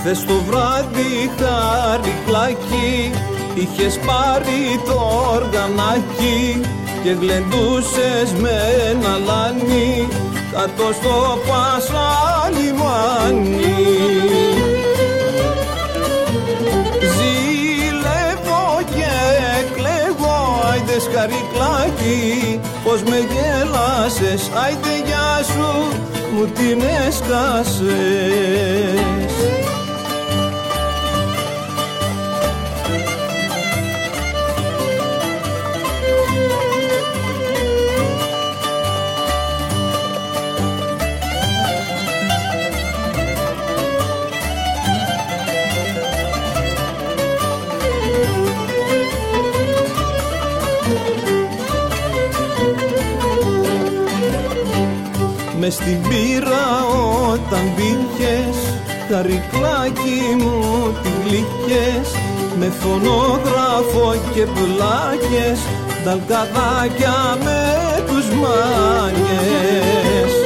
Χθες το βράδυ Χαρικλάκι είχες πάρει το οργανάκι και γλεντούσες με ένα λάνι κάτω στο Πασαλιμάνι. Ζηλεύω και κλαίγω, άιντε Χαρικλάκι, πως με γέλασες, άιντε γεια σου, μου την έσκασες. Μες στην πύρα όταν μπήκες, Χαρικλάκι μου τη γλύκες, με φωνόγραφο και πλάκες, ταλκαδάκια με τους μάνιες.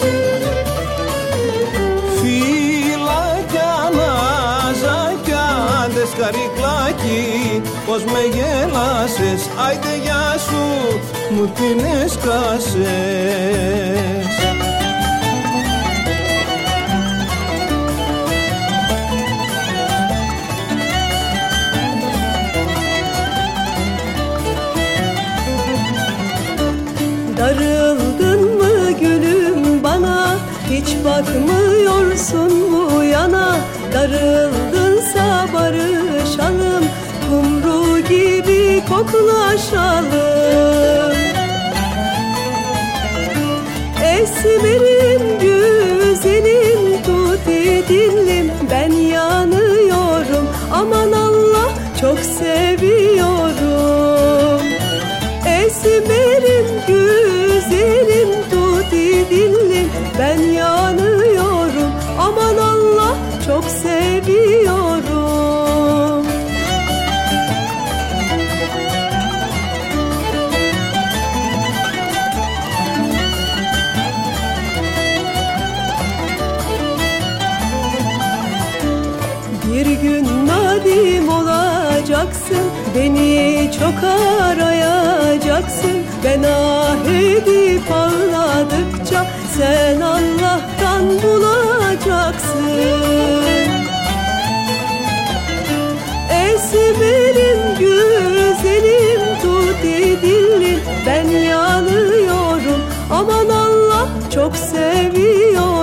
Φυλάκια ναζάκια, άντες Χαρικλάκι, πως με γέλασες, άιντε γεια σου, μου την έσκασες. Darıldın mı gülüm bana, hiç bakmıyorsun bu yana. Darıldınsa barışalım, kumru gibi koklaşalım. Esmerim güzelim, tuti dillim, ben yanıyorum. Aman Allah, çok seviyorum. Esmerim güzelim, tuti dillim, ben yanıyorum. Aman Allah, çok seviyorum. Bir gün nadim olacaksın, beni çok arayacaksın. Ben ah edip ağladıkça sen Allah'tan bulacaksın. Esmerim güzelim, tuti dillim, ben yanıyorum. Aman Allah, çok seviyorum.